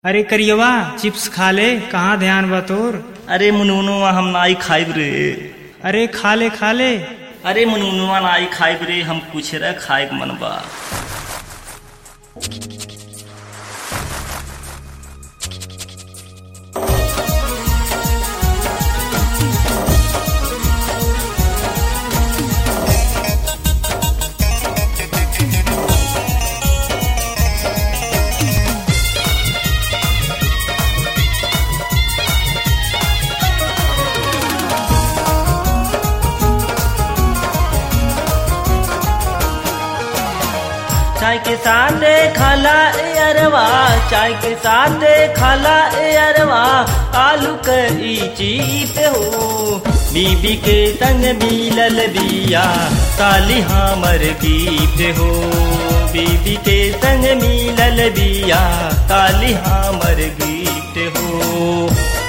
अरे करियवा चिप्स खा ले, कहाँ ध्यान बा तोर। अरे मुनमुनुआ हम नाई खाइब रे। अरे खा ले खा ले। अरे मुनमुनुआ नाई खाइब रे, हम कुछ रे खाइब मन बा। चाय के साथ खाला ए अरवा, चाय के साथ खाला ए अरवा, आलू करी चीत हो। बीबी के संग मिलल बिया, काली हमर गीत हो। बीबी के संग मिलल बिया, काली हमर गीत हो।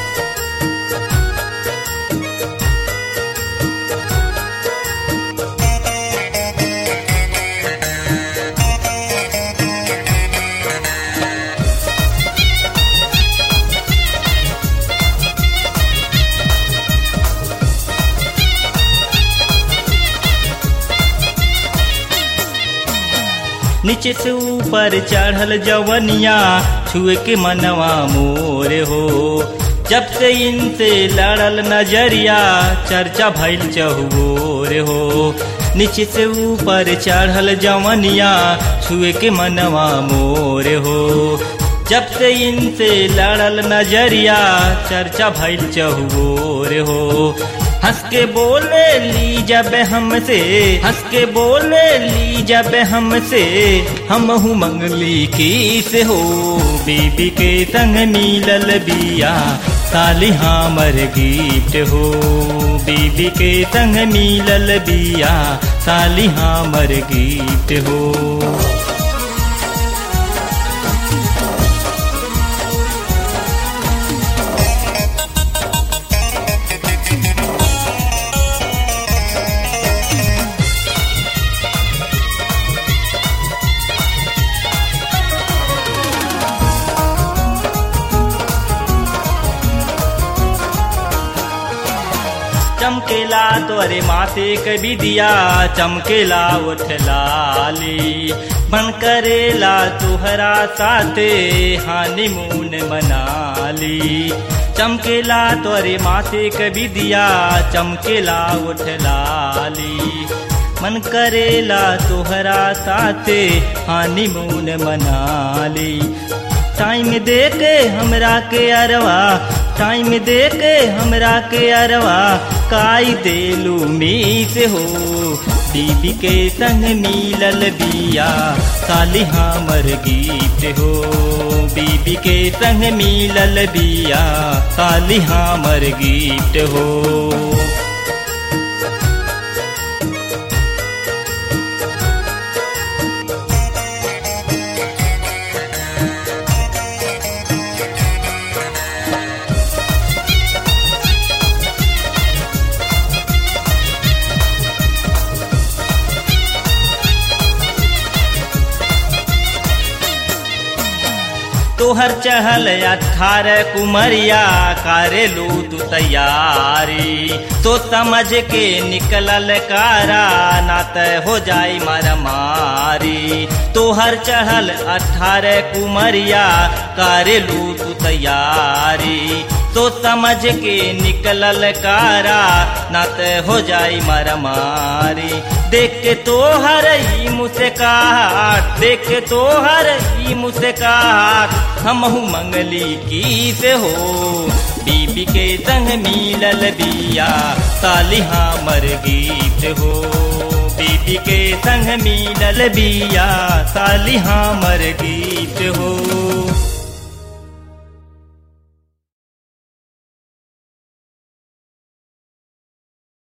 नीचे से ऊपर चढ़ल जवनिया, छुए के मनवा मोर हो। जब से इनसे लड़ल नजरिया, चर्चा भइल चहुओर हो। नीचे से ऊपर चढ़ल जवनिया, छुए के मनवा मोर हो। जब से इनसे लड़ल नजरिया, चर्चा भइल चहुओर हो। हंस के बोले ली जब हमसे, हंस के बोले ली जब हमसे, हमहु मंगली किस हो। बीबी के संग मिलल बिया, काली हमर गीत हो। बीबी के संग मिलल बिया, काली हमर गीत हो। चमकेला तोरे माथे के बिदिया, चमकेला उठ लाली। मन करेला तुहरा साथे, हनीमून मनाली। चमकेला तोरे माथे के बिदिया, चमकेला उठ लाली। मन करेला तुहरा साथे, हनीमून मनाली। टाइम दे के हमरा के अरवा, टाइम दे के हमरा के अरवा, काई देलू मीस हो। बीबी के संग मिलल बिया, काली हमर गीत हो। बीबी के संग मिलल बिया, काली हमर गीत हो। तोहर चहल 18 कुमरिया, करेलू तू तैयारी। तो समझ के निकलल कारा, ना तय हो जाई मारामारी। तोहर चहल 18 कुमरिया, करेलू तू तैयारी। तो समझ के निकलल कारा, ना तय हो जाई मारामारी। देख के तोहर ही मुस्कान, देख के तोहर ही मुस्कान, हमहु मंगली किस हो। बीबी के संग मिलल बिया, काली हमर गीत हो। बीबी के संग मिलल बिया, काली हमर गीत हो।